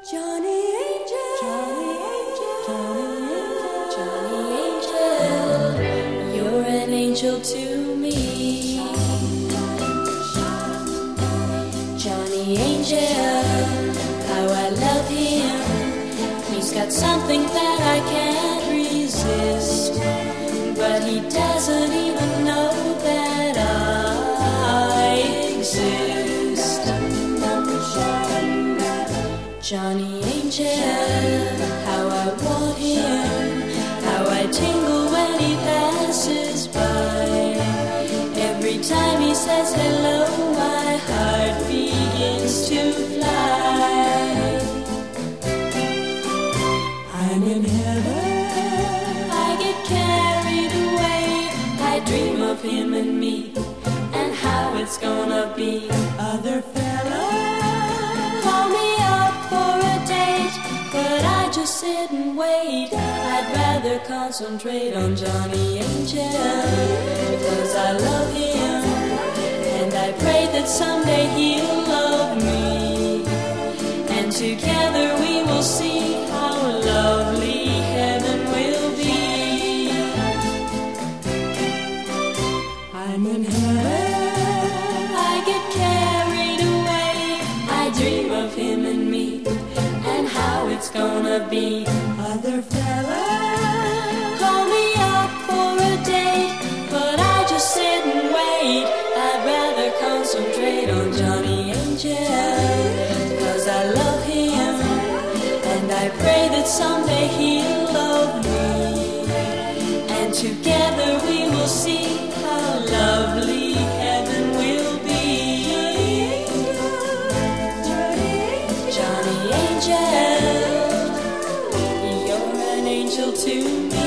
Johnny Angel, Johnny Angel, Johnny Angel, you're an angel to me. Johnny Angel, how I love him. He's got something that I can't resist, but he doesn't even know that I exist. Johnny Angel, how I want him, how I tingle when he passes by. Every time he says hello, my heart begins to fly. I'm in heaven, I get carried away. I dream of him and me, and how it's gonna be. Other fellas call me up for a date, but I just sit and wait. I'd rather concentrate on Johnny Angel, because I love him, and I pray that someday he'll love me, and together we will see how lovely heaven will be. I'm in heaven, I get carried away. I dream of him and me, and how it's gonna be. Other fellas call me up for a date, but I just sit and wait. I'd rather concentrate on Johnny Angel, 'cause I love him, and I pray that someday he'll love me, and together we will see how lovely heaven will be. Johnny Angel, you're an angel to me.